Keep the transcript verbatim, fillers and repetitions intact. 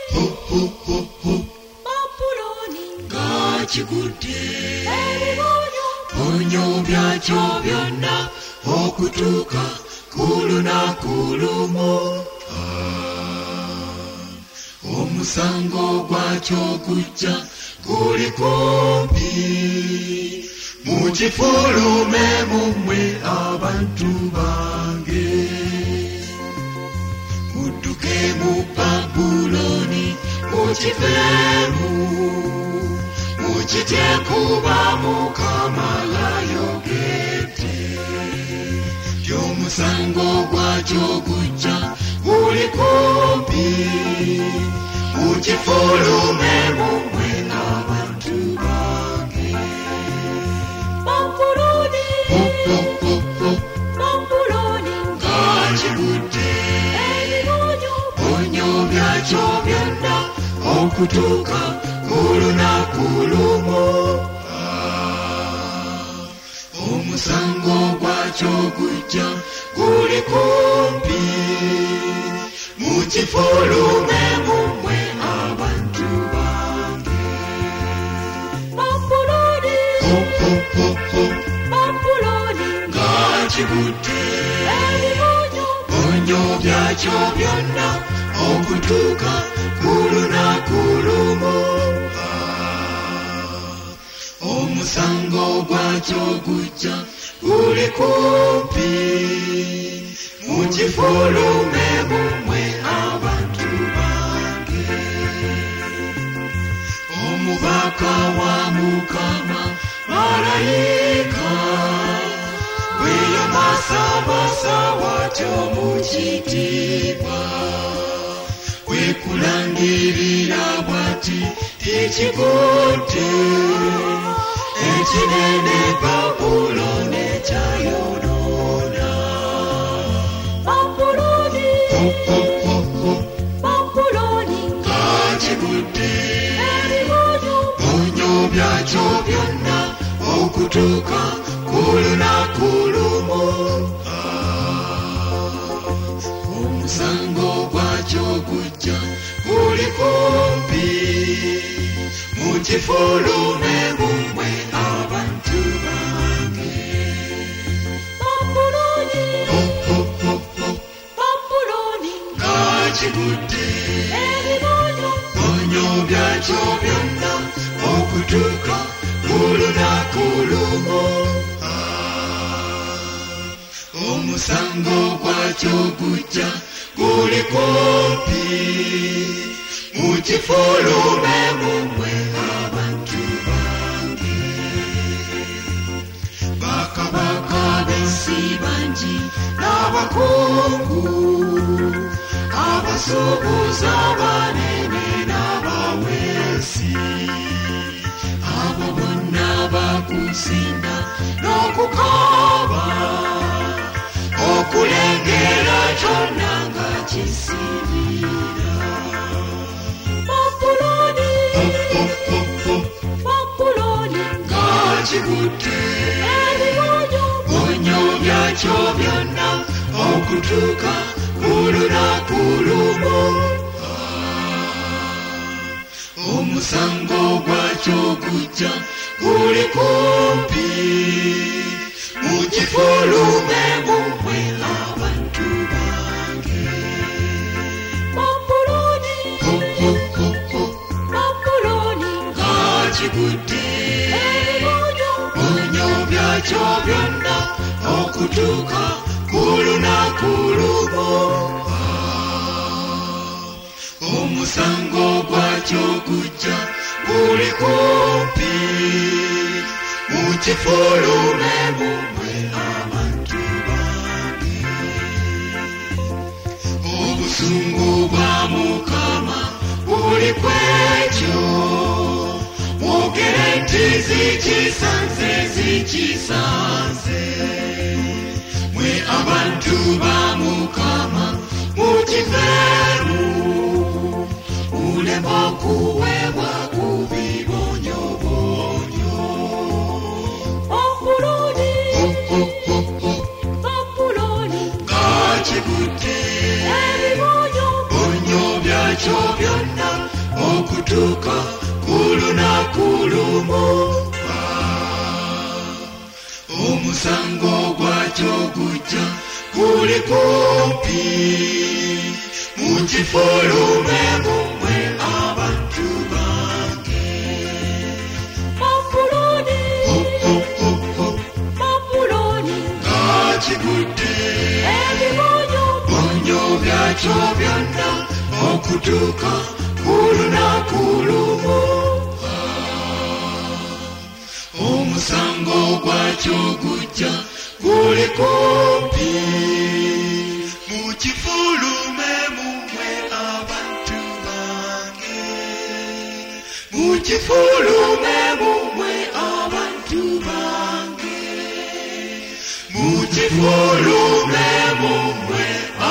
ho ho ho ho Babuloni ngachikude bonyo byakyo byonna okutuuka kulunaku lumu omusango gwakyo gujja guli kumpi mukifulume mumwe abantu bange mudduke mu Babuloni mukifeemu mukitye kuba Mukama yayogedde y'omusango gwakyo gujja guli kumpi mukifulume mumwe abantu bange Babuloni Babuloni ngachikude bonyo byakyo byonna okutuuka kulunaku lumu omusango gwakyo gujja guli kumpi mukifulume mumwe abantu bange Babuloni Babuloni ngachikude bonyo byakyo byonna okutuuka kulunaku lumu omusango gwakyo gujja guli kumpi mukifulume mumwe abantu bange omubaka wa Mukama malayika bweyamasamasa watyo mukitiibwa wekulangirira bwati ekigudde ekinene Babuloni ekyayonoona Babuloni Babuloni ngachikude bonyo byakyo byonna okutuuka kulunaku lumu omusango gwakyo gujja guli kumpi mukifulume mumwe abantu bange Babuloni Babuloni ngachikude bonyo byakyo byonna okutuuka kulunaku lumu omusango gwakyo gujja guli kumpi mukifulume mumwe abantu bange bakabaka b'ensi bangi n'abakungu abasuubuzi abanene n'abaweesi abo bonna bakusinda n'okukaaba okulengera kyonna nga kisibira Babuloni Babuloni ngachikude bonyo byakyo byonna okutuuka kulunaku lumu omusango gwakyo gujja guli kumpi mukifulume mumwe abantu bange Babuloni Babuloni ngachikude bonyo byakyo byonna okutuuka kulunaku lumu omusango gwakyo gujja guli kumpi mukifulume mumwe abantu bange obusungu bwa Mukama buli kwekyo mwogere nti zikisanze zikisanze mwe abantu ba Mukama mukifeemu ulema okuweebwa kubibonyobonyo Babuloni Babuloni ngachikude bonyo byakyo byonna omusango gwakyo gujja guli kumpi mukifulume mumwe abantu bange Babuloni, oh, oh, oh, oh. Babuloni, Kakigudde ebibonyo bonyo byakyo byonna okutuuka ku lunaku lumu omusango gwakyo gujja guli kumpi mukifulume mumwe abantu bange mukifulume mumwe abantu bange mukifulume mumwe